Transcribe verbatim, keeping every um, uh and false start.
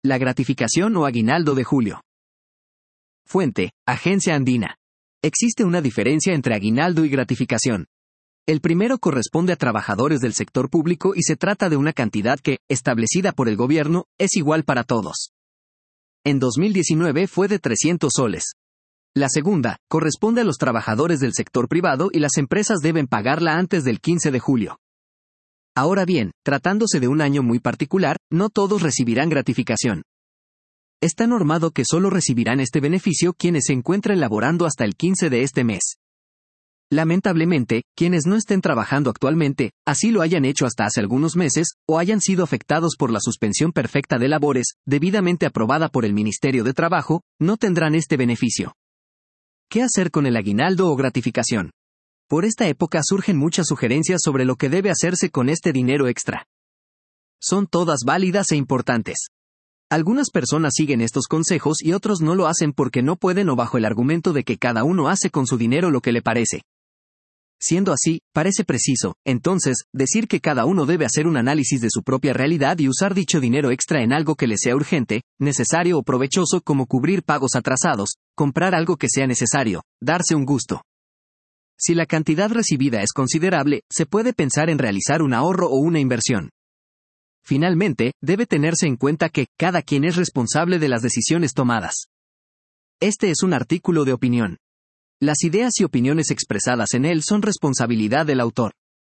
La gratificación o aguinaldo de julio. Fuente: Agencia Andina. Existe una diferencia entre aguinaldo y gratificación. El primero corresponde a trabajadores del sector público y se trata de una cantidad que, establecida por el gobierno, es igual para todos. En dos mil diecinueve fue de trescientos soles. La segunda, corresponde a los trabajadores del sector privado y las empresas deben pagarla antes del quince de julio. Ahora bien, tratándose de un año muy particular, no todos recibirán gratificación. Está normado que solo recibirán este beneficio quienes se encuentren laborando hasta el quince de este mes. Lamentablemente, quienes no estén trabajando actualmente, así lo hayan hecho hasta hace algunos meses, o hayan sido afectados por la suspensión perfecta de labores, debidamente aprobada por el Ministerio de Trabajo, no tendrán este beneficio. ¿Qué hacer con el aguinaldo o gratificación? Por esta época surgen muchas sugerencias sobre lo que debe hacerse con este dinero extra. Son todas válidas e importantes. Algunas personas siguen estos consejos y otros no lo hacen porque no pueden o bajo el argumento de que cada uno hace con su dinero lo que le parece. Siendo así, parece preciso, entonces, decir que cada uno debe hacer un análisis de su propia realidad y usar dicho dinero extra en algo que le sea urgente, necesario o provechoso como cubrir pagos atrasados, comprar algo que sea necesario, darse un gusto. Si la cantidad recibida es considerable, se puede pensar en realizar un ahorro o una inversión. Finalmente, debe tenerse en cuenta que cada quien es responsable de las decisiones tomadas. Este es un artículo de opinión. Las ideas y opiniones expresadas en él son responsabilidad del autor.